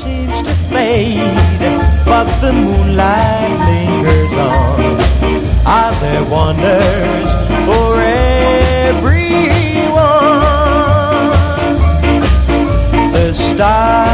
seems to fade, but the moonlight lingers on. Are there wonders for everyone? The stars